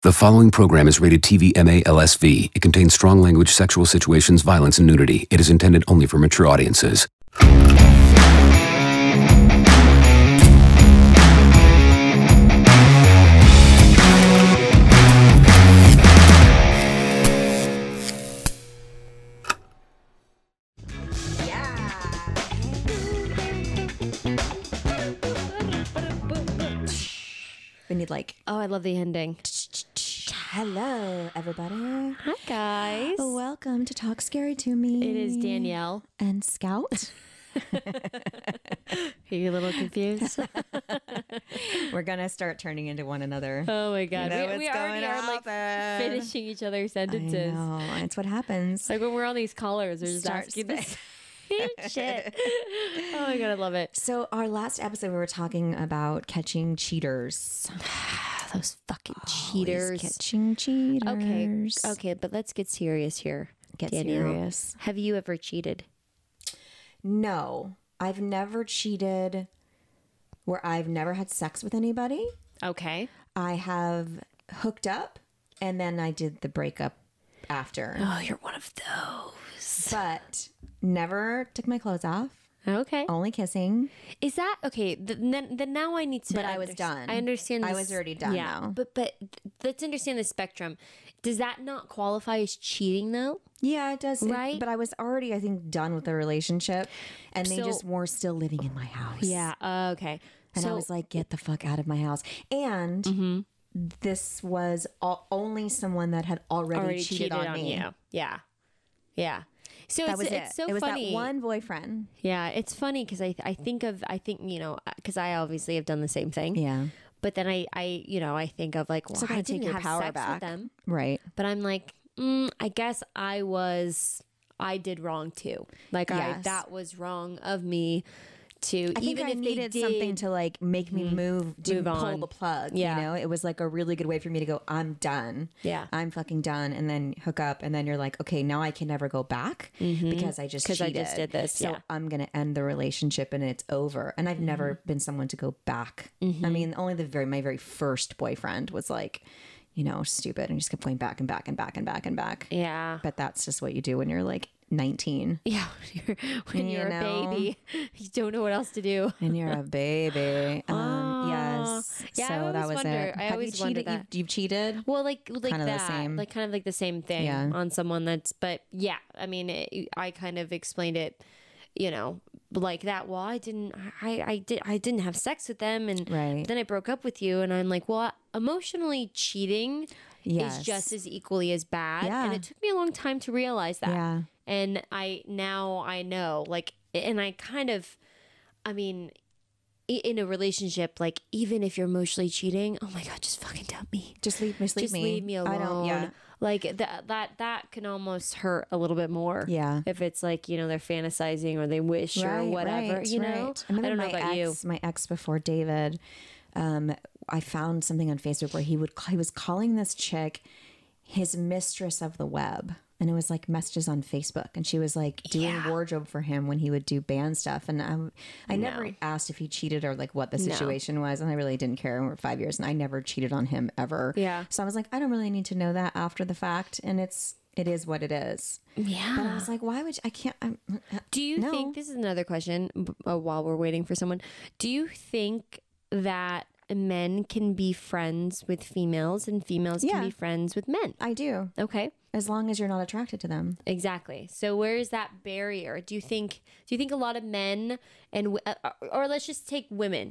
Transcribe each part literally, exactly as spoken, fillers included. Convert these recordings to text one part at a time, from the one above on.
The following program is rated T V M A L S V. It contains strong language, sexual situations, violence, and nudity. It is intended only for mature audiences. We need like, oh, I love the ending. Hello, everybody. Hi, guys. Welcome to Talk Scary to Me. It is Danielle. And Scout. Are you a little confused? We're going to start turning into one another. Oh, my God. You know we we what's already going are like on. finishing each other's sentences. I know. It's what happens. Like when we're on these callers, we're just Start asking sp- the same shit. Oh, my God. I love it. So our last episode, we were talking about catching cheaters. Those fucking Always cheaters. catching cheaters. Okay. Okay. But let's get serious here. Get Danielle. serious. Have you ever cheated? No. I've never cheated where I've never had sex with anybody. Okay. I have hooked up and then I did the breakup after. Oh, you're one of those. But never took my clothes off. Okay. Only kissing. Is that okay? th- Then, then now I need to. But I was underst- done. I understand. I this- was already done Yeah, now. but but let's understand the spectrum. Does that not qualify as cheating though? Yeah, it does. It- Right? but I was already, I think, done with the relationship. And they So- just were still living in my house. Yeah. Uh, okay. And so I was like, get the fuck out of my house. And this was all, only someone that had already, already cheated, on, me. you. Yeah. Yeah. So That it's, was it. it's so it was funny. that one boyfriend. Yeah, it's funny because I I think of I think you know because I obviously have done the same thing. Yeah. But then I I you know I think of like well So I gotta didn't take your have power sex back. with them. Right. But I'm like, mm, I guess I was, I did wrong too. Like I, Yes. that was wrong of me to, I think even I if needed they did, something to like make me move, to Move pull on. the plug. Yeah. You know, it was like a really good way for me to go, I'm done. Yeah. I'm fucking done. And then hook up. And then you're like, okay, now I can never go back because I just 'Cause I cheated. just did this, So yeah. I'm going to end the relationship and it's over. And I've never been someone to go back. I mean, only the very, my very first boyfriend was like, you know, stupid and just kept going back and back and back and back and back. Yeah. But that's just what you do when you're like nineteen. Yeah. When you're, when You you're know? a baby, you don't know what else to do. And you're a baby. Um, Aw. yes. Yeah, I so that always was wonder- it. I Have always you wonder cheated? that. You've, you've cheated? Well, like like Kinda the that, same. like kind of like the same thing Yeah. on someone that's. But yeah, I mean, it, I kind of explained it, you know, like that. Well, I didn't, I, I did, I didn't have sex with them, and Right. then I broke up with you, and I'm like, well, emotionally cheating Yes. is just as equally as bad, Yeah. and it took me a long time to realize that. Yeah. And I now I know, like, and I kind of, I mean. i- In a relationship, like even if you're emotionally cheating, oh my God, just fucking dump me. Just leave me. Leave Just me. leave me alone. I don't. Yeah. Like that that that can almost hurt a little bit more. Yeah. If it's like, you know, they're fantasizing or they wish or whatever, you know. I remember I don't know my about ex, you. my ex before David. Um, I found something on Facebook where he would he was calling this chick his mistress of the web. And it was like messages on Facebook, and she was like doing Yeah. wardrobe for him when he would do band stuff. And I, I never asked if he cheated or like what the situation was, and I really didn't care. And we're five years, and I never cheated on him ever. Yeah. So I was like, I don't really need to know that after the fact, and it's it is what it is. Yeah. But I was like, why would you, I can't? I'm, Do you no. think this is another question b- uh, while we're waiting for someone? Do you think that men can be friends with females and females Yeah. can be friends with men? I do, Okay. as long as you're not attracted to them. Exactly. So where is that barrier? Do you think do you think a lot of men and w- uh, or let's just take women.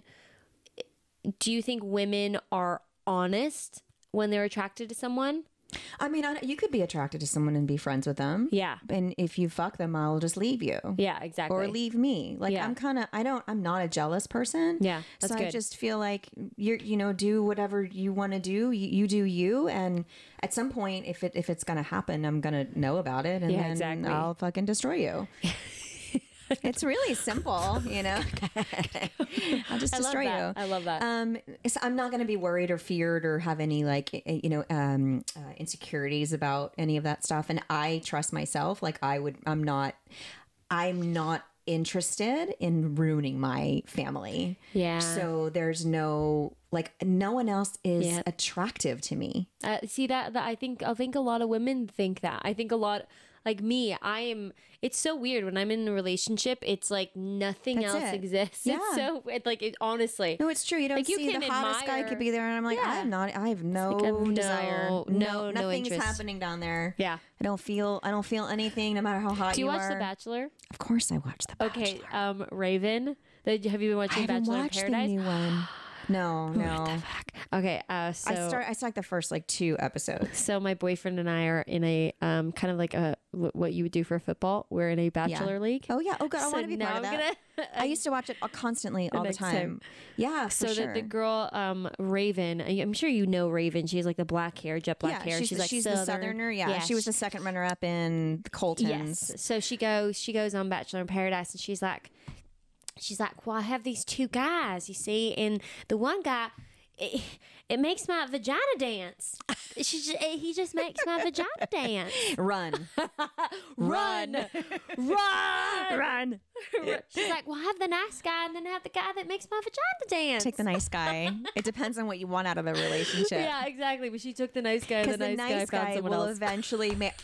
Do you think women are honest when they're attracted to someone? I mean, I, you could be attracted to someone and be friends with them. Yeah. And if you fuck them, I'll just leave you. Yeah, exactly. Or leave me. Like Yeah. I'm kind of, I don't, I'm not a jealous person. Yeah, that's so I good. just feel like you're, you know, do whatever you want to do. You, you do you. And at some point, if it, if it's going to happen, I'm going to know about it. And Yeah, then exactly. I'll fucking destroy you. It's really simple, you know. I'll just I love destroy that. you. I love that. Um, so I'm not going to be worried or feared or have any like eh, you know um, uh, insecurities about any of that stuff. And I trust myself. Like I would. I'm not. I'm not interested in ruining my family. Yeah. So there's no like no one else is Yeah. attractive to me. Uh, see that, that I think I think a lot of women think that. I think a lot like me, I am it's so weird when I'm in a relationship, it's like nothing That's else it. exists. Yeah. It's so it, like it honestly. No, it's true. You don't Like, you see can the hottest guy admire- could be there, and I'm like, Yeah. I am not. I have no like I have no- desire. no- no nothing's interest. happening down there. Yeah. I don't feel. I don't feel anything, no matter how hot Do you watch are. The Bachelor? Of course, I watch The Bachelor. Okay, um Raven. The, have you been I watching haven't Bachelor in watched the Paradise? new one. No, no. Okay, uh so I start. I saw like the first like two episodes. so my boyfriend and I are in a um kind of like a wh- what you would do for football. We're in a bachelor league. Oh yeah. Oh god, I So want to be now part of I'm that. gonna- I used to watch it constantly all the next time. time. Yeah, for So sure. that the girl, um, Raven, I- I'm sure you know Raven. She has like the black hair, jet black yeah, hair. she's, she's the, like she's the southern. southerner. Yeah, she was the second runner up in the Coltons. Yes. So she goes, she goes on Bachelor in Paradise, and she's like, she's like, well, I have these two guys, you see, and the one guy. It, it makes my vagina dance. She just, he just makes my vagina dance. Run, Run, run, run. She's like, well, have the nice guy, and then have the guy that makes my vagina dance. Take the nice guy. It depends on what you want out of the relationship. Yeah, exactly. But she took the nice guy, and the Because nice, the nice guy found guy someone will else. eventually make.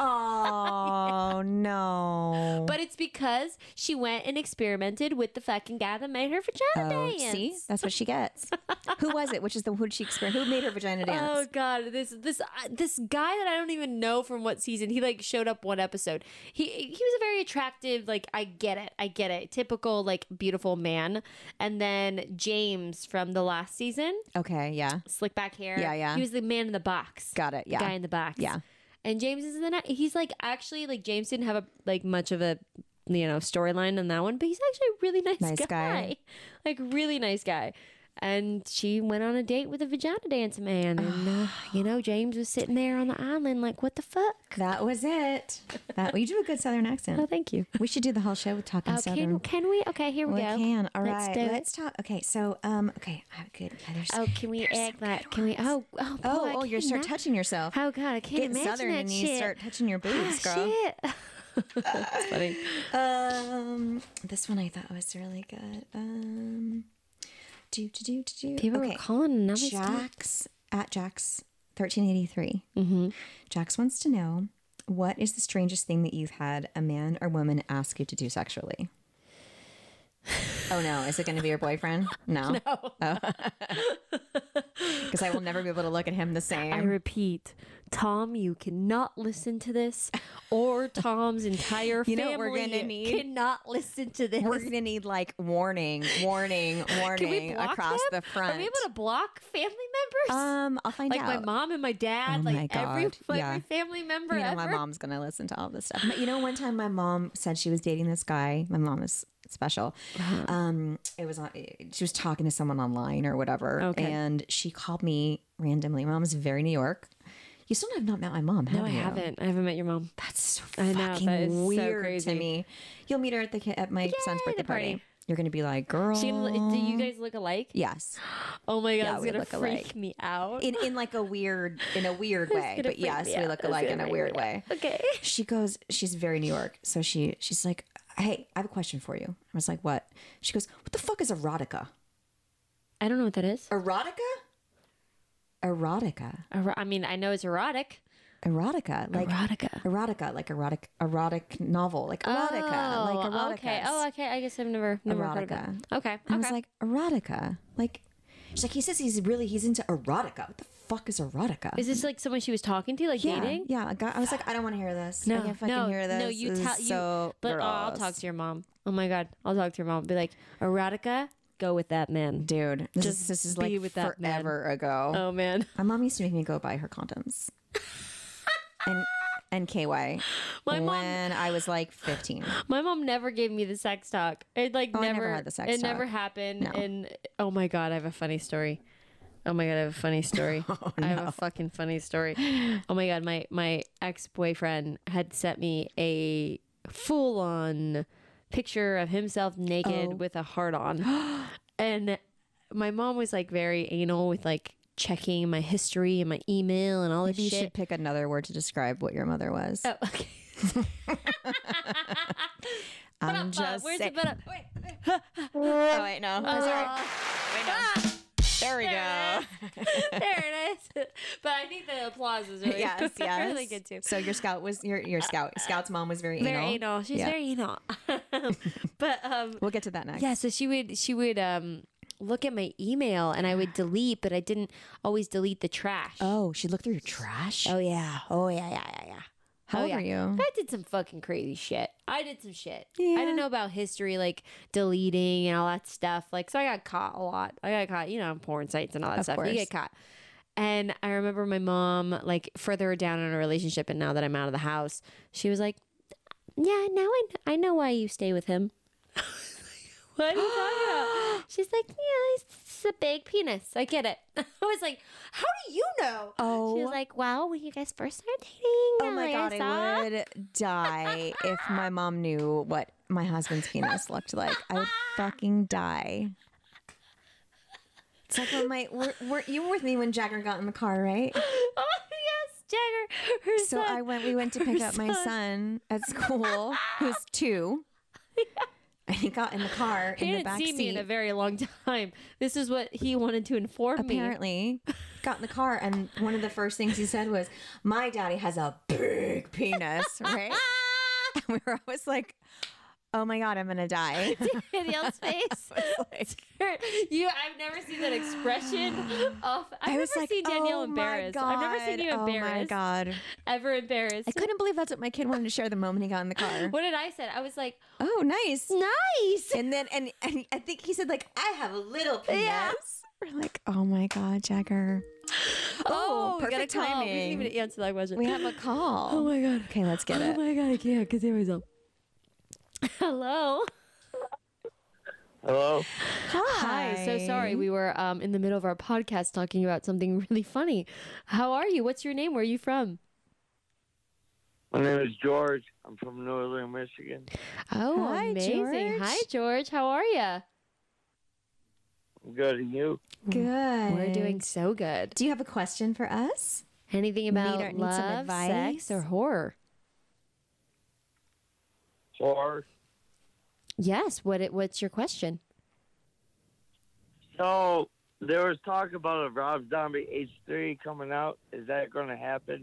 Oh no! But it's because she went and experimented with the fucking guy that made her vagina Oh, dance. see, that's what she gets. Who was it? Which is the who did she experiment? Who made her vagina dance? Oh god, this this uh, this guy that I don't even know from what season. He like showed up one episode. He he was a very attractive, like I get it, I get it, typical like beautiful man. And then James from the last season, Okay, yeah, slick back hair. Yeah, yeah. He was the man in the box. got it. The Yeah, guy in the box. Yeah. And James is the ni- he's like actually like James didn't have a like much of a you know storyline on that one, but he's actually a really nice, Nice guy. guy. Like really nice guy. And she went on a date with a vagina dance man, and uh, you know James was sitting there on the island like, what the fuck? that was it. That you do a good Southern Oh, accent. thank you. We should do the whole show with talking Oh, Southern. can, can we? Okay, here we, We go. can. All Let's right, do it. let's talk. Okay, so um, okay, I have good. uh, There's, Oh, can we there's act some like? good Can we? ones. Oh, oh, boy, Oh, I oh, you start cannot- touching yourself. Oh God, I can't Get imagine Southern that and you shit. start touching your boobs, Ah, girl. shit. That's funny. Um, this one I thought was really good. Um, do do do do do. People okay. were calling and now they stop. Jax at Jax thirteen eighty three. Mm-hmm. Jax wants to know, what is the strangest thing that you've had a man or woman ask you to do sexually? Oh no, is it going to be your boyfriend? No. No. Because I will never be able to look at him the same. I repeat, Tom, you cannot listen to this, or Tom's entire You know family what we're gonna need? cannot listen to this. We're going to need like warning, warning, Can we warning block across them? the front. Are we able to block family members? Um, I'll find like out. my mom and my dad, Oh my like every, God, every yeah. family member You know, ever. my mom's going to listen to all this stuff. But you know, one time my mom said she was dating this guy. My mom is special. Uh-huh. Um, it was on, she was talking to someone online or whatever. Okay. And she called me randomly. My mom's very New York. You still have not met my mom, have No, I you? haven't. I haven't met your mom. That's so I fucking know, that is so weird crazy. to me. You'll meet her at the ki- at my son's birthday the party. party. You're going to be like, girl. She, do you guys look alike? Yes. Oh my god, Yeah, it's we gonna look freak alike. me out. In in like a weird in a weird way. gonna But freak yes, me we out. look It's alike gonna in a freak weird me way. out. Okay. She goes, she's very New York. So she she's like, hey, I have a question for you. I was like, what? She goes, what the fuck is erotica? I don't know what that is. Erotica? Erotica. Ero- I mean, I know it's erotic. Erotica. Like Erotica. erotica. Like erotic erotic novel. Like erotica. like erotica. Okay. Oh, okay. I guess I've never never heard of Erotica. it. Okay. And I was okay. like, erotica. Like she's like, he says he's really he's into erotica. What the fuck is erotica? Is this like someone she was talking to, like yeah, dating? yeah. I, got, I was like, I don't want to hear this. No, I can't fucking no, hear this. no. You This tell is you. so but oh, I'll gross. talk to your mom. Oh my god, I'll talk to your mom. Be like, erotica. Go with that man. Dude, this Just is, this is be like with that man. forever ago. Oh man. My mom used to make me go buy her condoms and and K Y My when mom- I was like fifteen. My mom never gave me the sex talk. It like Oh, I never, never had the sex it never talk. happened. No. And oh my god, I have a funny story. Oh my god, I have a funny story. Oh, I have a fucking funny story. Oh my god, my my ex boyfriend had sent me a full on picture of himself naked Oh. with a heart on, and my mom was like very anal with like checking my history and my email and all this Maybe you shit. should pick another word to describe what your mother was. Oh, okay. I'm just Where's saying. the but Wait. Oh wait, no. I'm sorry. Wait, no. Ah! There we There go. there it is. But I think the applause was really, Yes, yes. really good too. So your scout was your your scout scout's mom was very, Very anal. anal. She's Yeah. very anal. But um, We'll get to that next. yeah. So she would she would um look at my email and I would delete, but I didn't always delete the trash. Oh, she looked through your trash. Oh yeah. Oh yeah. Yeah. Yeah. Yeah. How Oh, old yeah. were you? I did some fucking crazy shit. I did some shit. Yeah. I didn't know about history, like deleting and all that stuff. Like, so I got caught a lot. I got caught, you know, on porn sites and all that Of stuff. course. You get caught. And I remember my mom, like, further down in a relationship, and now that I'm out of the house, she was like, "Yeah, now I, I know why you stay with him." What are you talking about? She's like, "Yeah, it's a big penis. I get it." I was like, "How do you know?" Oh. She was like, "Well, when you guys first started dating, Oh my god, saw." I would die if my mom knew what my husband's penis looked like. I would fucking die. It's like when my were, were, you were with me when Jagger got in the car, right? Oh yes, Jagger. Her So son. I went. We went to pick her up my son. son at school, who's two. And he got in the car He in the didn't back see seat. me in a very long time. This is what he wanted to inform me. Apparently, got in the car, and one of the first things he said was, "My daddy has a big penis," right? And we were always like, "Oh my god, I'm gonna die." Danielle's face. you, I've never seen that expression. Of, I've I was never like, seen Danielle "Oh my embarrassed. I've never seen you God, embarrassed. Oh my god! Ever embarrassed. I couldn't believe that's what my kid wanted to share the moment he got in the car. What did I say? I was like, Oh, nice. nice. And then, and and I think he said like, "I have a little penis." Yeah. We're like, "Oh my god, Jagger." Oh, we got a perfect call. We timing. didn't even answer that question. We have a call. Oh my god. Okay, let's get Oh it. my god, I can't contain myself. Hello. Hello. Hi. So sorry. We were um, in the middle of our podcast talking about something really funny. How are you? What's your name? Where are you from? My name is George. I'm from Northern Michigan. Oh, Hi, amazing. George. Hi, George. How are you? I'm good, and you? Good. We're doing so good. Do you have a question for us? Anything about Need our- need some love, advice? sex, or horror? Horror. Yes. What? It, what's your question? So there was talk about a Rob Zombie H three coming out. Is that going to happen?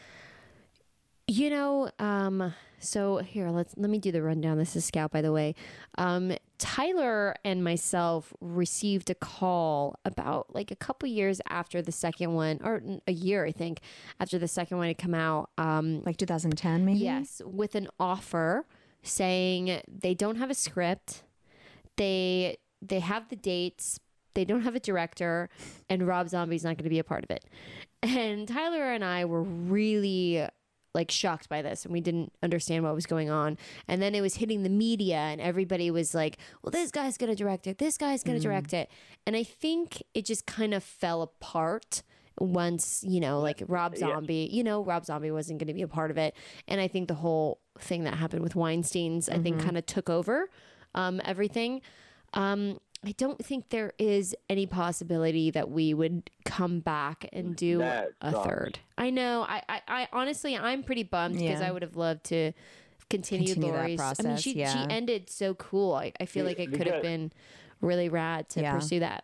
You know, um, so here, let's let me do the rundown. This is Scout, by the way. Um, Tyler and myself received a call about like a couple years after the second one, or a year, I think, after the second one had come out. Um, Like two thousand ten, maybe? yes, with an offer saying they don't have a script, they they have the dates, they don't have a director, and Rob Zombie's not going to be a part of it. And Tyler and I were really like shocked by this, and we didn't understand what was going on. And then it was hitting the media, and everybody was like, well, this guy's going to direct it, this guy's going to direct it. And I think it just kind of fell apart once, you know, like Rob Zombie, you know, Rob Zombie wasn't going to be a part of it. And I think the whole thing that happened with Weinstein's, I think, kind of took over um, everything. Um, I don't think there is any possibility that we would come back and do That a sucks. third. I know. I, I, I honestly, I'm pretty bummed because Yeah. I would have loved to continue, Continue that Lori's. I mean, process, she yeah. she ended so cool. I, I feel Yeah, like it could have because- been really rad to Yeah. pursue that.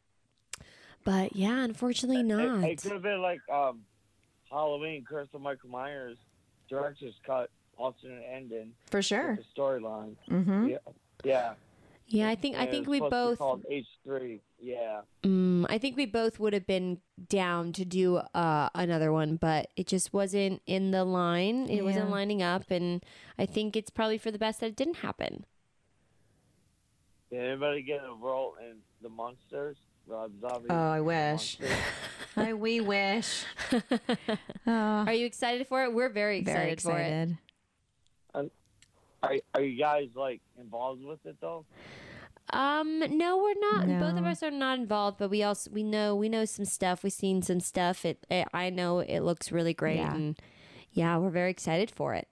But yeah, unfortunately not. It, it could have been like um, Halloween, Crystal Michael Myers, director's cut, alternate ending, For sure. with the storyline. Mm-hmm. Yeah. Yeah. Yeah, I think I And think it we was supposed to be both. called H three. Yeah. Mm, I think we both would have been down to do uh, another one, but it just wasn't in the line. It wasn't Yeah. lining up, and I think it's probably for the best that it didn't happen. Did anybody get a role in The Monsters? Rob Zombie. Oh, I wish. Monsters? I, we wish. Oh, Are you excited for it? We're very excited, very for it. excited. Are, are you guys like involved with it though? Um, no, we're not. Both of No. us are not involved, but we also we know we know some stuff. We've seen some stuff. It, it I know it looks really great, Yeah. and yeah, we're very excited for it.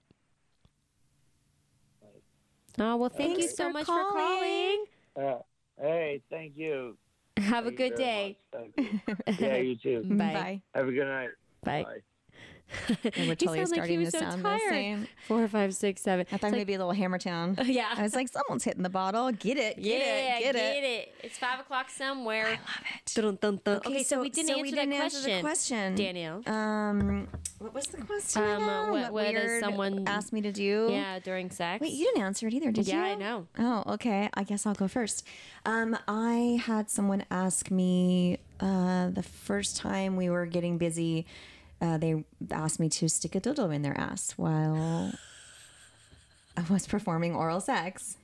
Oh well, thank you Thanks so for much calling. for calling. Uh, hey, thank you. Have a Thank you good very day. much. Thank you. Yeah, you too. Bye. Bye. Have a good night. Bye. Bye. And we're totally sound like he starting was to so sound tired. the same. Four, five, six, seven. I thought maybe a little Hammertown. Yeah. I was like, someone's hitting the bottle. Get it. Get yeah, it. Get, it. it. It's five o'clock somewhere. I love it. Dun, dun, dun. Okay, Okay, so, we didn't so answer we that didn't question. answer the question. Danielle. Um, what was the question? Um, again? what- what does weird someone- asked me to do? Yeah, during sex. Wait, you didn't answer it either, did you? Yeah, I know. Oh, okay. I guess I'll go first. Um, I had someone ask me uh, the first time we were getting busy. Uh, they asked me to stick a dildo in their ass while I was performing oral sex.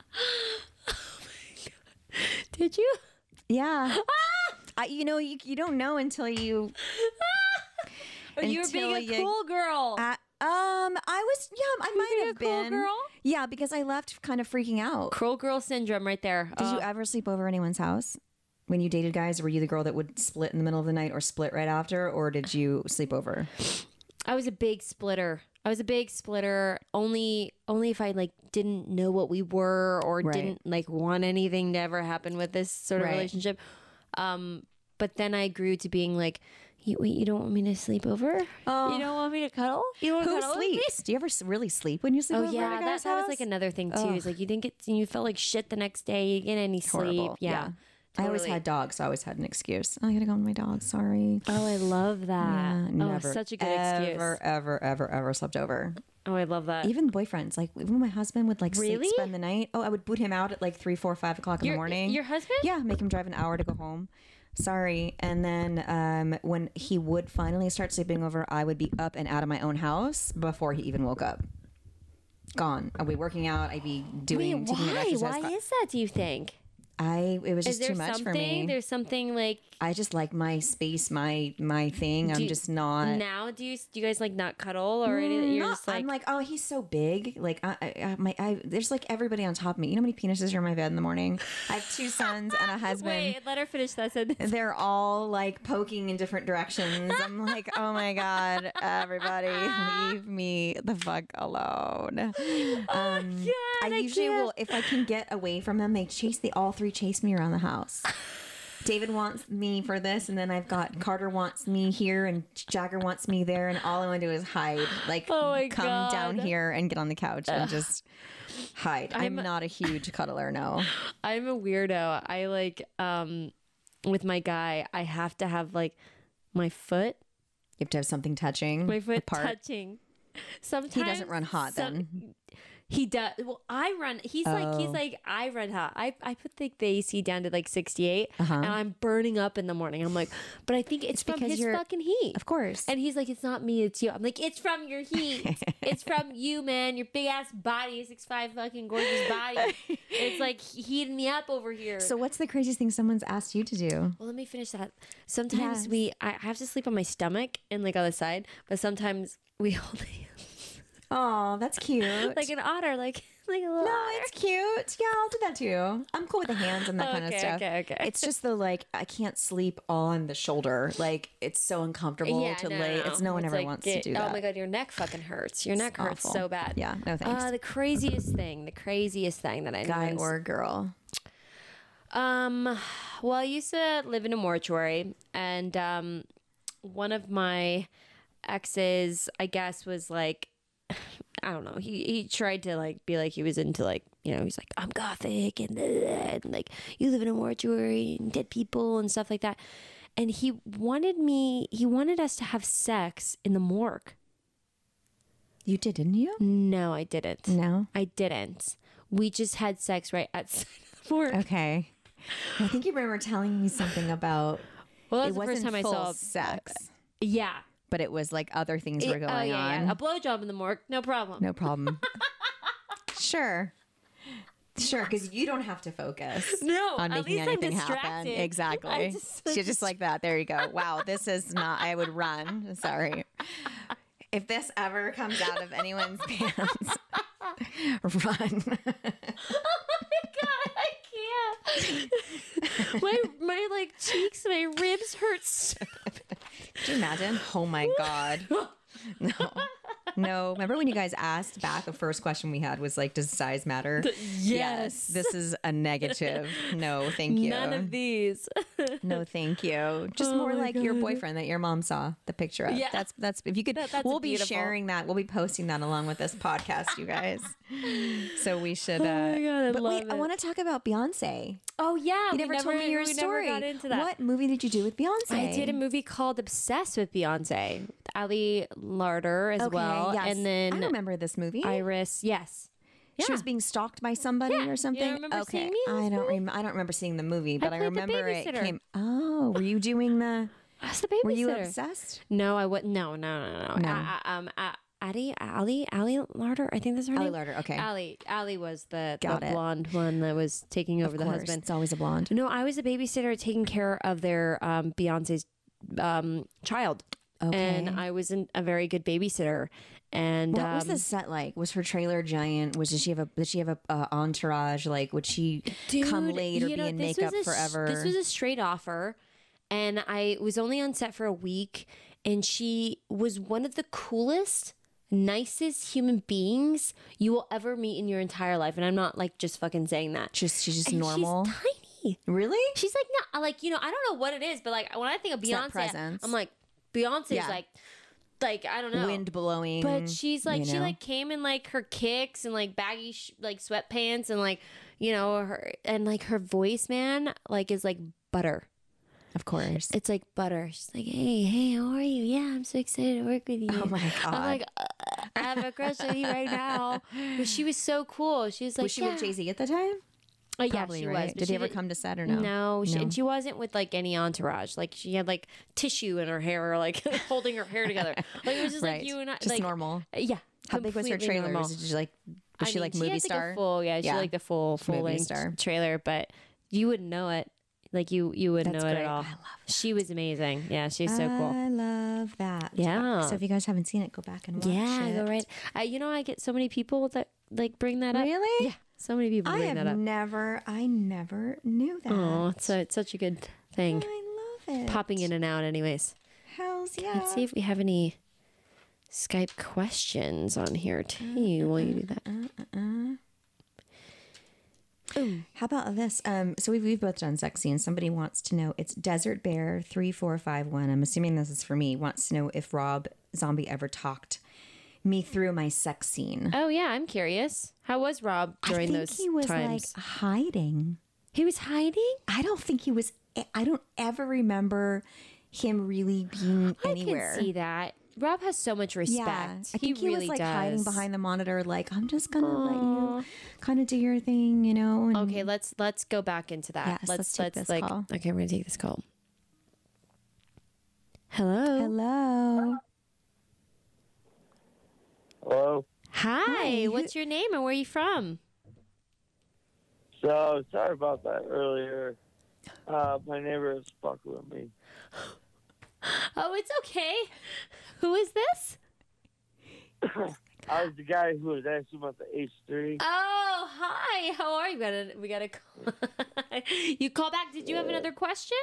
Did you? Yeah. I, you know, you, you don't know until you. Or you were Until being a you- cool girl. Uh, um, I was. Yeah, I might being a have cool been. girl? Yeah, because I left kind of freaking out. Cool girl syndrome right there. Did you Uh, ever sleep over anyone's house when you dated guys? Were you the girl that would split in the middle of the night or split right after, or did you sleep over? I was a big splitter. I was a big splitter. Only, only if I like didn't know what we were or Right. didn't like want anything to ever happen with this sort of Right. relationship. Um, but then I grew to being like, "You- wait, you don't want me to sleep over? Oh. You don't want me to cuddle? You don't want to Who cuddle with me?" sleeps? Do you ever s- really sleep when you sleep Oh over yeah, at a that, guy's that was house? like another thing too. Is like you didn't get, you felt like shit the next day. You didn't get any sleep. Horrible. Yeah. I always totally. had dogs. So I always had an excuse. Oh, I gotta go with my dog. Sorry. Oh, I love that. Yeah, oh, never, such a good ever, excuse. ever, ever, ever slept over. Oh, I love that. Even boyfriends, like even my husband would like sleep- Really? spend the night. Oh, I would boot him out at like three, four, five o'clock in your, the morning. Your husband? Yeah, make him drive an hour to go home. Sorry. And then um, when he would finally start sleeping over, I would be up and out of my own house before he even woke up. Gone. I'd be working out. I'd be doing Wait, taking an why? exercise. Why class. is that? Do you think? I it was Is just there too much something? for me. There's something like I just like my space, my my thing. I'm you- just not. now. Do you do you guys like not cuddle or anything? You're Not- just like, I'm like, oh, he's so big. Like, I, I, I- my, I, there's like everybody on top of me. You know how many penises are in my bed in the morning? I have two sons and a husband. wait, let her finish that sentence. They're all like poking in different directions. I'm like, oh my God, everybody, leave me the fuck alone. Um, God, I I usually can't. will, if I can get away from them, they chase, they all three chase me around the house. David wants me for this, and then I've got Carter wants me here, and Jagger wants me there, and all I want to do is hide. Like, Oh my come God. down here and get on the couch and just hide. I'm, I'm- not a huge cuddler, no. I'm a weirdo. I like um with my guy. I have to have like my foot, You have to have something touching. my foot apart. touching. Sometimes He doesn't run hot some- then. He does. Well, I run. He's like he's Oh. like I run hot. I I put the, the A C down to like sixty-eight, Uh-huh. and I'm burning up in the morning. I'm like, but I think it's, It's from because his you're- fucking heat. Of course. And he's like, it's not me, it's you. I'm like, it's from your heat. It's from you, man. Your big ass body, six five fucking gorgeous body. It's like heating me up over here. So what's the craziest thing someone's asked you to do? Well, let me finish that. Sometimes Yes. we, I have to sleep on my stomach and like on the side, but sometimes we hold hands Oh, that's cute. like an otter, like like a little no, otter. it's cute. Yeah, I'll do that too. I'm cool with the hands and that kind of Okay, stuff. okay, okay. It's just the like I can't sleep on the shoulder. Like it's so uncomfortable Yeah, to no, lay. no, It's no one It's ever like, wants get- to do that. Oh my god, your neck fucking hurts. Your neck hurts awful. so bad. Yeah, no thanks. Uh, the craziest thing, the craziest thing that I Guy know. or girl. Um, well, I used to live in a mortuary, and um, one of my exes, I guess, was like, I don't know. He he tried to like be like he was into like you know he's like I'm gothic and, and like you live in a mortuary and dead people and stuff like that, and he wanted me. He wanted us to have sex in the morgue. You did, didn't you? No, I didn't. No. I didn't. We just had sex right outside the morgue. Okay. I think you remember telling me something about Well, that it was the wasn't first time I full saw sex, Yeah. but it was like other things were It- going oh, yeah, on. yeah. A blowjob in the morgue, no problem. No problem. Sure. Sure, because you don't have to focus No, on at making least I'm anything happen. distracted. Exactly. I'm just- She's just like that. There you go. Wow, this is not, I would run. Sorry. If this ever comes out of anyone's pants, run. God, I can't. my my like cheeks, my ribs hurt. So Could you imagine? Oh my God. No. No, remember when you guys asked back? The first question we had was like, "Does size matter?" Yes. This is a negative. No, thank you. None of these. No, thank you. Just Oh more my like your God. boyfriend that your mom saw the picture of. Yeah. That's that's if you could. That- that's we'll be beautiful. sharing that. We'll be posting that along with this podcast, you guys. So we should. Uh, Oh my God, I but love wait, I it. want to talk about Beyonce. Oh yeah, You we never, told me your we story. Never got into that. What movie did you do with Beyonce? I did a movie called Obsessed with Beyonce, with Ali Larder as Okay, well, yes. and then I remember this movie. Iris. Yes, She was being stalked by somebody Yeah. or You something. don't remember okay, seeing me in I this don't. movie? Rem- I don't remember seeing the movie, but I, played the remember it babysitter. came. Oh, were you doing the? I was the babysitter. Were you obsessed? No, I wouldn't. No, no, no, no. No. I, I, um, I, Addie, Ali, Ali Larder. I think that's her Ali name. Larder, okay. Ali, Ali was the, Got the it. blonde one that was taking over Of the course, husband. it's always a blonde. No, I was a babysitter taking care of their um, Beyonce's um, child. Okay. And I was an, a very good babysitter. And What um, was the set like? Was her trailer giant? Was did she have a did she have a uh, entourage? Like would she come Dude, late or you be know, in this makeup was a sh- forever? This was a straight offer, and I was only on set for a week, and she was one of the coolest, nicest human beings you will ever meet in your entire life. And I'm not like just fucking saying that. just she's just And normal. She's tiny. Really? She's like not like you know I don't know what it is, but like when I think of that Beyonce, presence. I'm like Beyonce's Yeah. like like I don't know. Wind blowing. But she's like you she know? like came in like her kicks and like baggy sh- like sweatpants and like you know her and like her voice man like is like butter. Of course. It's like butter. She's like, hey, hey, how are you? Yeah, I'm so excited to work with you. Oh my God. I'm like, uh, I have a crush on you right now. But she was so cool. She was like, was she yeah. with Jay Z at the time? Oh, yeah, Probably, she right? was. but Did she he ever come to set or no? No, She, No. and she wasn't with like any entourage. Like she had like tissue in her hair, or like holding her hair together. Like it was just Right. like you and I. Just like, normal. Yeah. How big was her completely trailer? normal. Was it just like was I she mean, like she movie had, star? Like a full, yeah, she Yeah. had, like the full full Movie length star. trailer, but you wouldn't know it. Like you, you wouldn't That's know it great. at all. I love She was amazing. Yeah, she's so cool. I love that. Yeah. So if you guys haven't seen it, go back and watch Yeah, it. go right. I, you know, I get so many people that like bring that up. Really? Yeah, so many people I bring have that up. never, I never knew that. Oh, it's, a, it's such a good thing. I love it. Popping in and out, anyways. Hells yeah. Let's see if we have any Skype questions on here too. While you do that. How about this? Um, so we've, we've both done sex scenes. Somebody wants to know. It's Desert Bear three four five one. I'm assuming this is for me. Wants to know if Rob Zombie ever talked me through my sex scene. Oh yeah, I'm curious. How was Rob during I think those he was times? like hiding. He was hiding. I don't think he was. I don't ever remember him really being anywhere. I can see that. Rob has so much respect. Yeah, I think he, really was like does. hiding behind the monitor, like I'm just gonna let you kind of do your thing, you know. And Okay, let's let's go back into that. Yes, let's take this like call. okay, we're gonna take this call. Hello. Hello. Hello. Hi. Hi, What's your name and where are you from? So sorry about that earlier. Uh, my neighbor is fucking with me. Oh, it's okay. Who is this? I was the guy who was asking about the H three. Oh, hi. How are you? We got a we got a call. You call back. Did you have another question?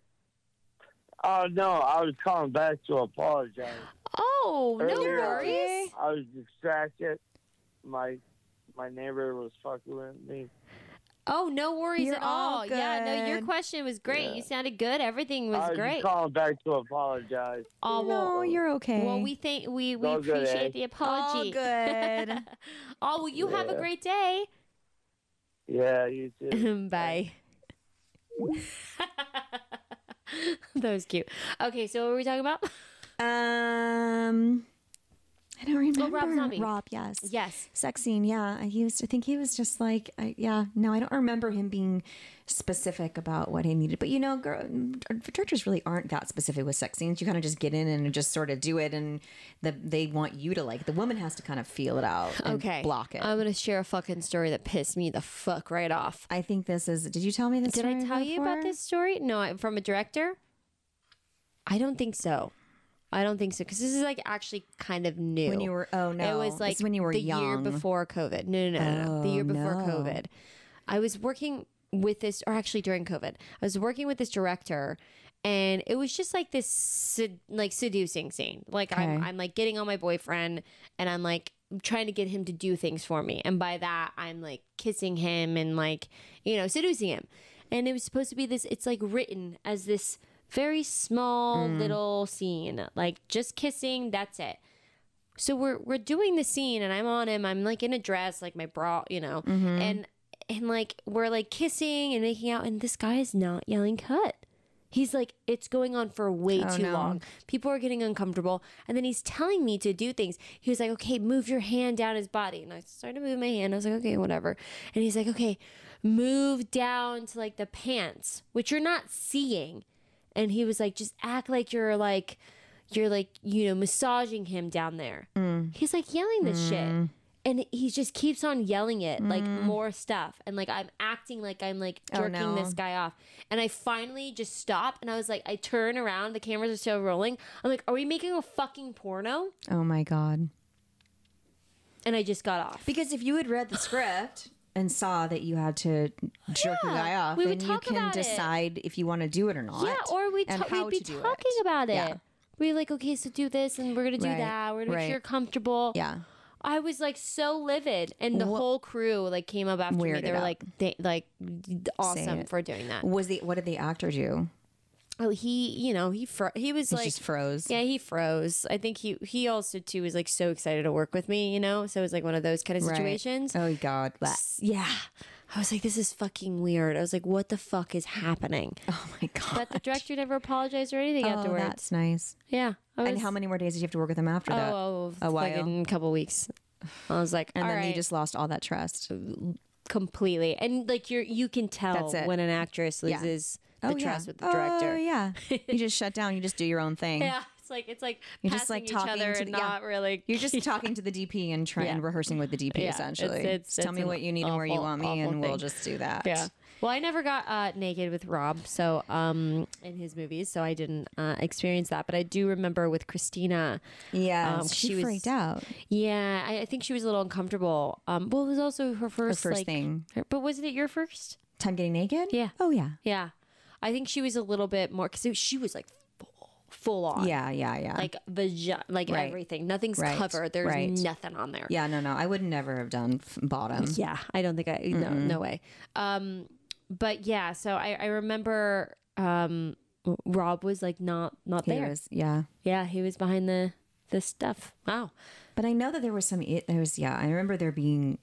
Oh no, I was calling back to apologize. Oh, no Earlier, I was- worries. I was distracted. My my neighbor was fucking with me. Oh, no worries You're at all. all Yeah, no, your good. question was great. Yeah. You sounded good. Everything was I was great. just calling back to apologize. Oh, well, No, you're okay. well, we think we we All good, appreciate eh? the apology. All good. Oh, well, you have a Yeah. great day. Yeah, you too. Bye. That was cute. Okay, so what were we talking about? Um, I don't remember. Rob Zombie. Rob, yes. Yes. Sex scene, yeah. I used to think he was just like, I, yeah, no, I don't remember him being specific about what he needed. But you know, girl, directors really aren't that specific with sex scenes. You kind of just get in and just sort of do it, and the, they want you to like. The woman has to kind of feel it out and Okay. block it. I'm gonna share a fucking story that pissed me the fuck right off. I think this is. Did you tell me this? Did I story tell you about before? this story? No, I- from a director. I don't think so. I don't think so because this is like actually kind of new. When you were, oh no, It was like It's when you were the young. year before COVID. No, no, no, no, no. The Oh, year before no. COVID. I was working with this, or actually during COVID, I was working with this director, And it was just like this sed- like seducing scene. Like I'm, Okay. I'm like getting on my boyfriend and I'm like trying to get him to do things for me. And by that, I'm like kissing him and like, you know, seducing him. And it was supposed to be this, it's like written as this very small little scene, like just kissing, that's it. So we're we're doing the scene and I'm on him. I'm like in a dress, like my bra, you know, and and like we're like kissing and making out, and this guy is not yelling cut. He's like, it's going on for way Oh, too no. long. People are getting uncomfortable. And then he's telling me to do things. He was like, okay, move your hand down his body. And I started to move my hand. I was like, okay, whatever. And he's like, okay, move down to like the pants, which you're not seeing. And he was like, just act like you're like, you're like, you know, massaging him down there. He's like yelling this shit. And he just keeps on yelling it, like more stuff. And like I'm acting like I'm like Oh, jerking no. this guy off. And I finally just stop and I was like, I turn around, the cameras are still rolling. I'm like, are we making a fucking porno? Oh my God. And I just got off. Because if you had read the script and saw that you had to jerk the Yeah, guy off, we then would you talk can about it. decide if you want to do it or not. Yeah, or we'd, and ta- how we'd be to do talking it. about it. Yeah. We're like, okay, so do this and we're going to do Right, that. We're going to make right. sure you're comfortable. Yeah. I was like so livid, and the Wha- whole crew like came up after me. Weirded They were out. like, they, like awesome it. for doing that. Was the what did the actor do? Oh, he, you know, he fro- he was He like, just froze. yeah, he froze. I think he he also too was like so excited to work with me, you know. So it was like one of those kind of Right. situations. Oh God. Blah. Yeah, I was like, this is fucking weird. I was like, what the fuck is happening? Oh my God. But the director never apologized or anything oh, afterwards. that's nice. Yeah, I was, And how many more days did you have to work with him after that? Oh, A while. fucking couple weeks. I was like, and all then right, you just lost all that trust. completely. And like you're, you can tell That's it. when an actress Yeah. loses the Oh, trust yeah. with the director. Oh yeah. You just shut down. You just do your own thing. Yeah, it's like it's like You're passing just like each talking other to and the- yeah. not really. You're just talking to the D P and trying Yeah. rehearsing with the D P Yeah, essentially. it's- it's- Just tell it's me an what you need and where you awful, want me, awful and we'll thing. just do that. Yeah. Well, I never got uh, naked with Rob, so um, in his movies, so I didn't uh, experience that. But I do remember with Christina. Yeah. Um, she, she was- freaked out. Yeah, I, I think she was a little uncomfortable. Um, well, it was also her Her first, first like, thing. her- but wasn't it your first? Time getting naked? Yeah. Oh yeah. Yeah, I think she was a little bit more because she was like full, full on. Yeah, yeah, yeah. Like vagi- like Right. everything. Nothing's Right, covered. There's right. nothing on there. yeah, no, no. I would never have done f- bottom. Yeah, I don't think I no no way. Um, but yeah, so I I remember um Rob was like not not He there. was, yeah. Yeah, he was behind the the stuff. Wow. But I know that there was some. i- There was, yeah. I remember there being.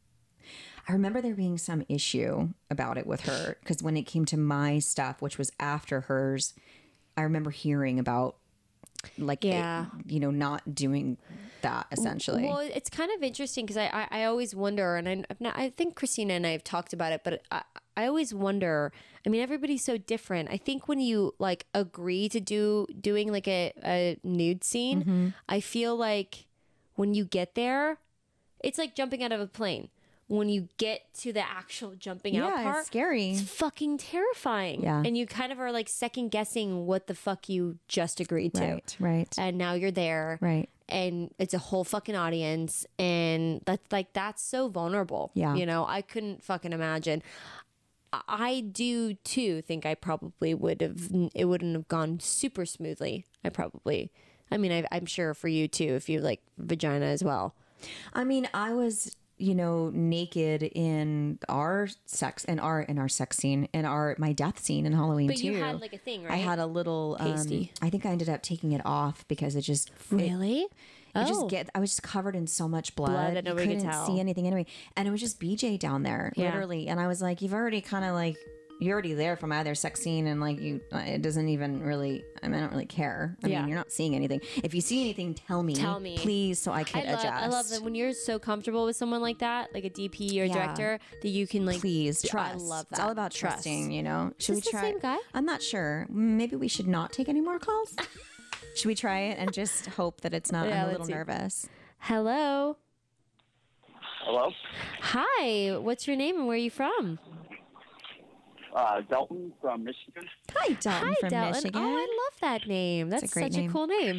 I remember there being some issue about it with her because when it came to my stuff, which was after hers, I remember hearing about, like, it- Yeah. you know, not doing that essentially. Well, it's kind of interesting because I, I I always wonder, and I I've not, I think Christina and I have talked about it, but I I always wonder. I mean, everybody's so different. I think when you like agree to do doing like a, a nude scene, Mm-hmm. I feel like when you get there, it's like jumping out of a plane. When you get to the actual jumping out yeah, part, it's scary. it's fucking terrifying. Yeah. And you kind of are like second guessing what the fuck you just agreed to. Right, right, And now you're there. right. And it's a whole fucking audience. And that's like, that's so vulnerable. Yeah. You know, I couldn't fucking imagine. I- I do too think I probably would have, it wouldn't have gone super smoothly. I probably, I mean, I, I'm sure for you too, if you like vagina as well. I mean, I was, you know, naked in our sex in our in our sex scene in our my death scene in Halloween But too. you had like a thing, right? I had a little um, Pasty. I think I ended up taking it off because it just it, Really? it oh. just get I was just covered in so much blood, Blood that you nobody could couldn't tell. see anything anyway, and it was just B J down there, Yeah. literally. And I was like, you've already kind of like you're already there from either sex scene, and like you, it doesn't even really. I mean, I don't really care. I Yeah. mean, you're not seeing anything. If you see anything, tell me, Tell me. please, so I can I love, adjust. I love that when you're so comfortable with someone like that, like a D P or a Yeah. director, that you can like Please d- trust. I love that. It's all about Trust. trusting, you know. Should this we the try? same guy? I'm not sure. Maybe we should not take any more calls. Should we try it and just hope that it's not? Yeah, I'm a let's little see. nervous. Hello. Hello? Hi. What's your name and where are you from? Uh, Dalton from Michigan. Hi, Dalton Hi, from Dalton. Michigan. Oh, I love that name. That's a great such name. a cool name.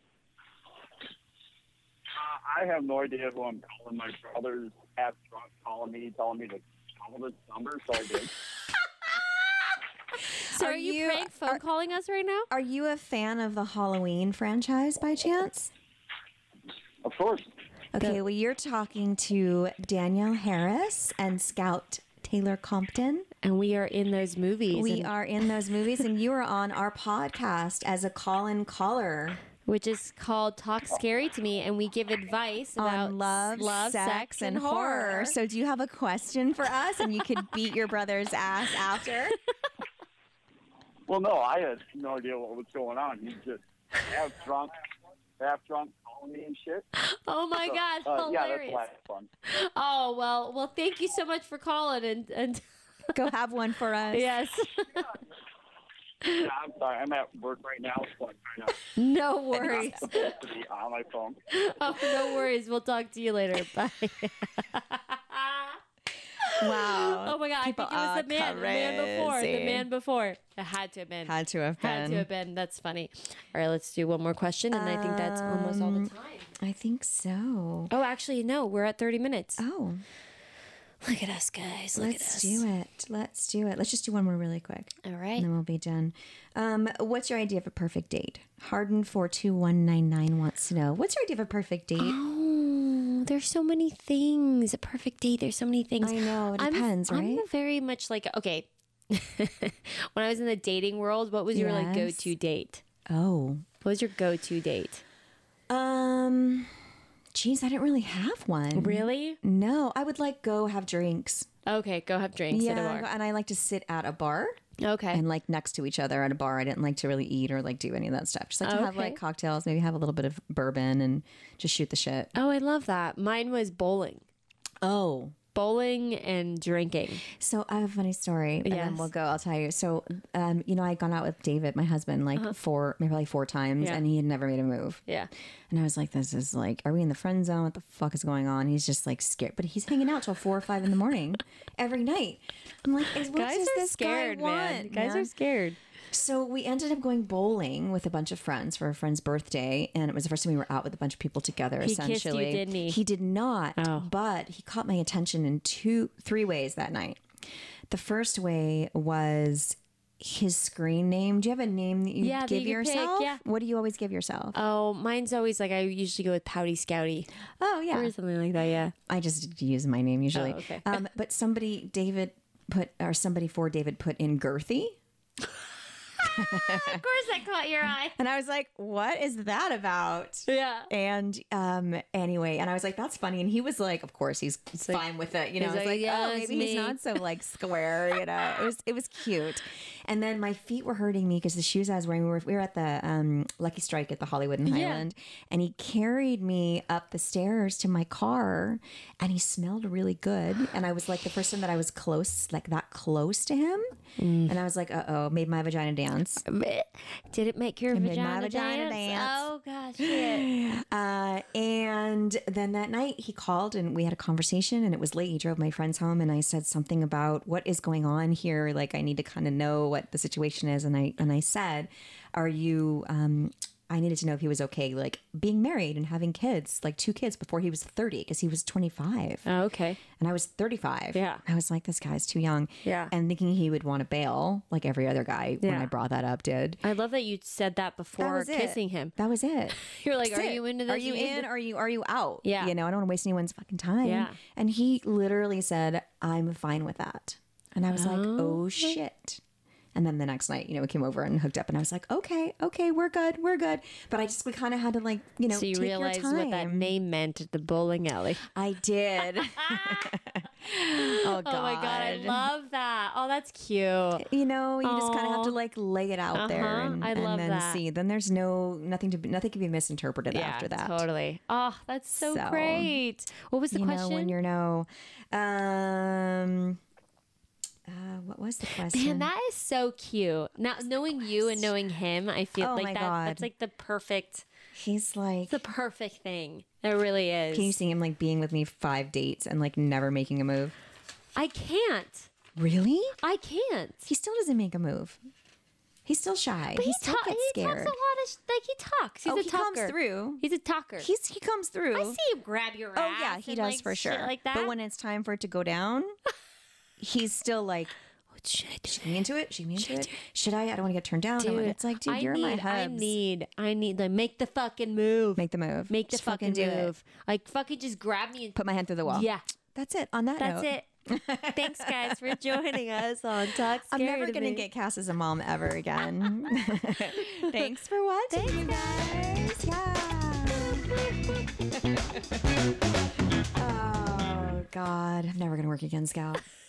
Uh, I have no idea who I'm calling. My brother's half drunk calling me, telling me to call this number, so I did. So So are, Are you, you- prank phone are- calling us right now? Are you a fan of the Halloween franchise by chance? Of course. Okay, well, you're talking to Danielle Harris and Scout Taylor Compton. And we are in those movies. We and- are in those movies, and you are on our podcast as a call-in caller which is called Talk Scary to Me, and we give advice about on love, love sex, and horror. So, do you have a question for us, and you could beat your brother's ass after? Well, no, I had no idea what was going on. He just half drunk, half drunk, calling me and shit. Oh my God, Uh, yeah, that's hilarious. a lot of fun. Oh, well, well, thank you so much for calling and, and Go have one for us. yes. Yeah, I'm sorry. I'm at work right now, so I'm kind of No worries. supposed to be on my phone. Oh, no worries. We'll talk to you later. Bye. Wow. Oh my God, People I think it was are the man, the man before, the crazy. man before. It had to have been. Had to have Had to been. have been. That's funny. All right, let's do one more question, and I think that's almost all the time. I think so. Oh, actually, no, we're at thirty minutes. Oh, Look at us, guys. Look let's at us. do it. Let's do it. Let's just do one more really quick. All right. And then we'll be done. Um, what's your idea of a perfect date? Harden four two one nine nine wants to know. What's your idea of a perfect date? Oh, there's so many things. A perfect date. There's so many things. I know, it I'm- depends, I'm, right? very much like, okay. When I was in the dating world, what was your like Yes. go-to date? Oh. What was your go-to date? Um, geez, I didn't really have one. Really? No, I would like go have drinks. Okay, go have drinks yeah, at a bar. and I like to sit at a bar. Okay. And like next to each other at a bar. I didn't like to really eat or like do any of that stuff. Just like to have Okay. like cocktails, maybe have a little bit of bourbon and just shoot the shit. Oh, I love that. Mine was bowling. Oh. Bowling and drinking. So I have a funny story, and then Yes. we'll go. I'll tell you. So, um, you know, I had gone out with David, my husband, like four, maybe like four times, Yeah. and he had never made a move. Yeah. And I was like, "This is like, are we in the friend zone? What the fuck is going on?" He's just like scared, but he's hanging out till four or five in the morning every night. I'm like, "Is- "What Guys does are this scared, guy man. want?" Guys man? are scared. So we ended up going bowling with a bunch of friends for a friend's birthday, and it was the first time we were out with a bunch of people together. He kissed you, essentially, didn't he? He did not, Oh. but he caught my attention in two, three ways that night. The first way was his screen name. Do you have a name that you Yeah, that give you could pick, yourself? yeah. What do you always give yourself? Oh, mine's always like I usually go with Pouty Scouty oh yeah, or something like that. Yeah. I just use my name usually. Oh, okay. Um, but somebody, David put, or somebody for David put in girthy. Of course, that caught your eye. And I was like, what is that about? Yeah. And um, anyway, and I was like, that's funny. And he was like, of course, he's fine with it. You know, he's I was like, like, yeah, oh, it's maybe he's me. not so like square. You know, it was it was cute. And then my feet were hurting me because the shoes I was wearing, we were, we were at the um, Lucky Strike at the Hollywood and Yeah. Highland. And he carried me up the stairs to my car, and he smelled really good. And I was like, the first time that I was close, like that close to him. Mm. And I was like, uh oh, made my vagina dance. Did it make your made vagina, my vagina dance? dance. Oh gosh. Shit. Uh, and then that night he called and we had a conversation, and it was late. He drove my friends home, and I said something about what is going on here. Like, I need to kind of know what the situation is. And I, and I said, are you, um, I needed to know if he was okay, like being married and having kids, like two kids before he was thirty, because he was twenty-five Oh, okay. and I was thirty-five. Yeah. I was like, this guy's too young. Yeah. And thinking he would want to bail like every other guy when Yeah. I brought that up did. I love that you said that That before was it. kissing him. That was it. You're like, That's are it. you into this? Are you in? Are you are you out? Yeah. You know, I don't want to waste anyone's fucking time. Yeah. And he literally said, I'm fine with that. And I was like, oh shit. And then the next night, you know, we came over and hooked up, and I was like, okay, okay, we're good, we're good. But I just, we kind of had to like, you know, So you take realized your time. what that name meant at the bowling alley. I did. oh God. Oh my god, I love that. Oh, that's cute. You know, you just kind of have to Aw. like lay it out there, Uh-huh. and, I and love then that. see. Then there's no nothing to be, nothing can be misinterpreted Yeah, after that. totally. Oh, that's so, So, great. What was the You question? know, when you're no, um, uh, what was the question? Man, that is so cute. Now knowing you and knowing him, I feel Oh like my that God. that's like the perfect He's like, the perfect thing. It really is. can you see him like being with me five dates and like never making a move? I can't. Really? I can't. He still doesn't make a move. He's still shy. But he, he, still ta- gets he scared. talks a lot of sh- like he talks. He's oh, a he talker. comes through. He's a talker. He's he comes through. I see him grab your Oh ass. yeah, he and, does like, for shit sure. Like that. But when it's time for it to go down, he's still like, should I do Should me into it? Should me into Should I it? do it? Should I? I don't want to get turned down. Dude, It's like, dude, I you're need, my I hubs. need, I need, like, make the fucking move. Make the move. Make the Just fucking, do move. it. Like, fucking just grab me and Put my hand through the wall. yeah, That's it. On that that's note. it. Thanks, guys, for joining us on Talk I'm Scary never to going to Me. get cast as a mom ever again. Thanks for watching, you guys. Yeah. Oh, God. I'm never going to work again, Scout.